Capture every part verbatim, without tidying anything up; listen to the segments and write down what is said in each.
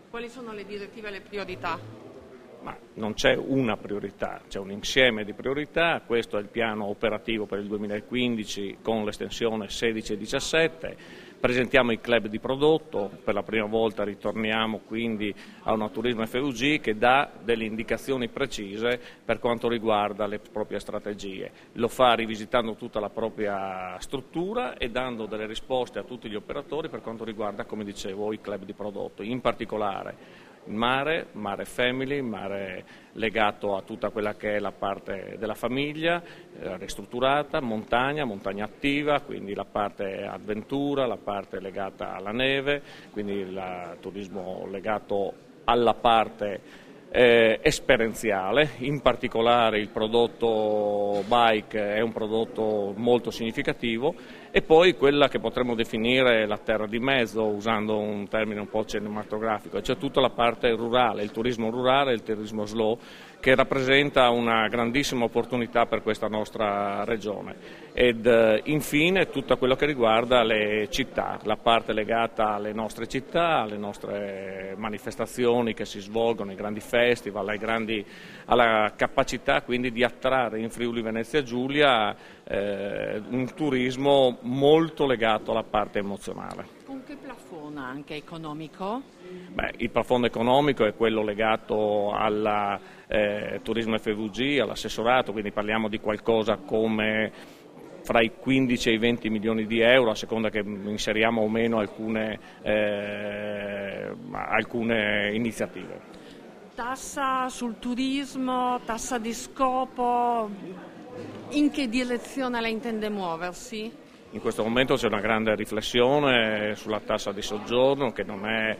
Quali sono le direttive e le priorità? Ma non c'è una priorità, c'è un insieme di priorità. Questo è il piano operativo per il duemilaquindici con l'estensione sedici e diciassette. Presentiamo i club di prodotto, per la prima volta ritorniamo quindi a una Turismo F V G che dà delle indicazioni precise per quanto riguarda le proprie strategie. Lo fa rivisitando tutta la propria struttura e dando delle risposte a tutti gli operatori per quanto riguarda, come dicevo, i club di prodotto. In particolare il mare, mare family, mare legato a tutta quella che è la parte della famiglia, eh, ristrutturata, montagna, montagna attiva, quindi la parte avventura, la parte legata alla neve, quindi il turismo legato alla parte Eh, esperienziale. In particolare il prodotto bike è un prodotto molto significativo, e poi quella che potremmo definire la terra di mezzo, usando un termine un po' cinematografico, cioè tutta la parte rurale, il turismo rurale, il turismo slow, che rappresenta una grandissima opportunità per questa nostra regione. Ed eh, infine tutto quello che riguarda le città, la parte legata alle nostre città, alle nostre manifestazioni che si svolgono, i grandi festival, ai grandi, alla capacità quindi di attrarre in Friuli Venezia Giulia eh, un turismo molto legato alla parte emozionale. Con che plafond anche economico? Beh, il plafond economico è quello legato al eh, Turismo F V G, all'assessorato, quindi parliamo di qualcosa come fra i quindici e i venti milioni di euro, a seconda che inseriamo o meno alcune, eh, alcune iniziative. Tassa sul turismo, tassa di scopo, in che direzione lei intende muoversi? In questo momento c'è una grande riflessione sulla tassa di soggiorno che non è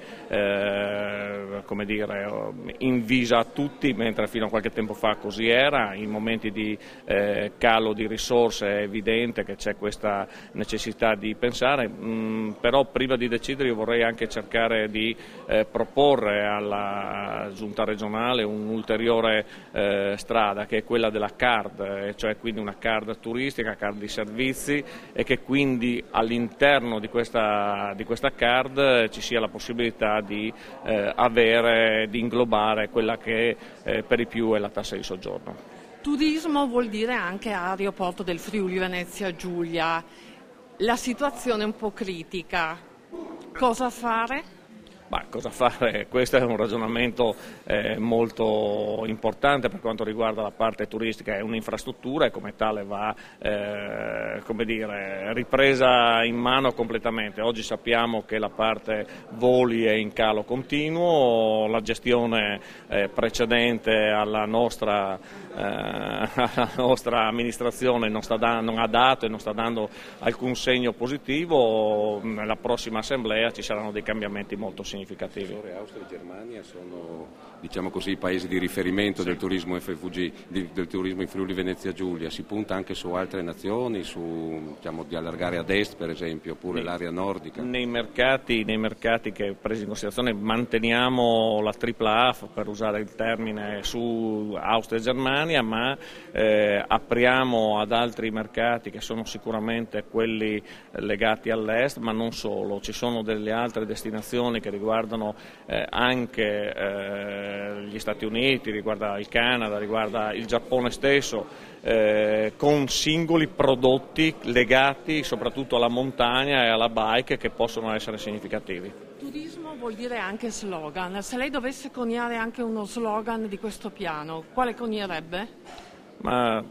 eh, come dire, invisa a tutti, mentre fino a qualche tempo fa così era. In momenti di eh, calo di risorse è evidente che c'è questa necessità di pensare, mh, però prima di decidere io vorrei anche cercare di eh, proporre alla Giunta regionale un'ulteriore eh, strada, che è quella della card, cioè quindi una card turistica, card di servizi, e che quindi all'interno di questa, di questa card ci sia la possibilità di eh, avere, di inglobare quella che eh, per i più è la tassa di soggiorno. Turismo vuol dire anche aeroporto del Friuli Venezia Giulia. La situazione è un po' critica. Cosa fare? Ma cosa fare? Questo è un ragionamento eh, molto importante per quanto riguarda la parte turistica. È un'infrastruttura e come tale va eh, come dire, ripresa in mano completamente. Oggi sappiamo che la parte voli è in calo continuo, la gestione eh, precedente alla nostra, eh, alla nostra amministrazione non, sta da, non ha dato e non sta dando alcun segno positivo. Nella prossima assemblea ci saranno dei cambiamenti molto significativi. Austria e Germania sono, diciamo così, i paesi di riferimento sì. del turismo F V G, di, del turismo in Friuli Venezia Giulia. Si punta anche su altre nazioni, su, diciamo, di allargare ad est per esempio, oppure l'area nordica? Nei mercati, nei mercati che presi in considerazione manteniamo la tripla A, per usare il termine, su Austria e Germania, ma eh, apriamo ad altri mercati che sono sicuramente quelli legati all'est, ma non solo. Ci sono delle altre destinazioni che riguardano riguardano eh, anche eh, gli Stati Uniti, riguarda il Canada, riguarda il Giappone stesso, eh, con singoli prodotti legati soprattutto alla montagna e alla bike che possono essere significativi. Turismo vuol dire anche slogan. Se lei dovesse coniare anche uno slogan di questo piano, quale conierebbe? Ma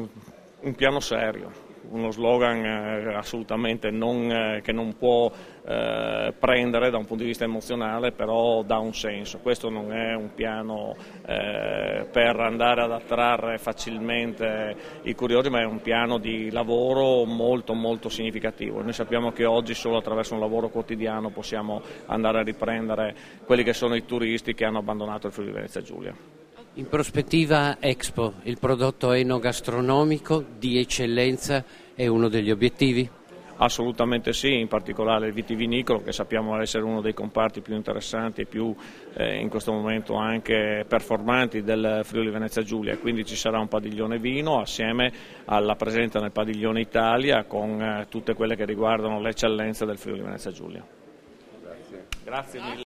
un piano serio. Uno slogan eh, assolutamente non, eh, che non può eh, prendere da un punto di vista emozionale, però dà un senso. Questo non è un piano eh, per andare ad attrarre facilmente i curiosi, ma è un piano di lavoro molto molto significativo. Noi sappiamo che oggi solo attraverso un lavoro quotidiano possiamo andare a riprendere quelli che sono i turisti che hanno abbandonato il Friuli Venezia Giulia. In prospettiva Expo, il prodotto enogastronomico di eccellenza è uno degli obiettivi? Assolutamente sì, in particolare il vitivinicolo, che sappiamo essere uno dei comparti più interessanti e più eh, in questo momento anche performanti del Friuli Venezia Giulia, quindi ci sarà un padiglione vino assieme alla presenza nel padiglione Italia con eh, tutte quelle che riguardano le eccellenze del Friuli Venezia Giulia. Grazie. Grazie mille.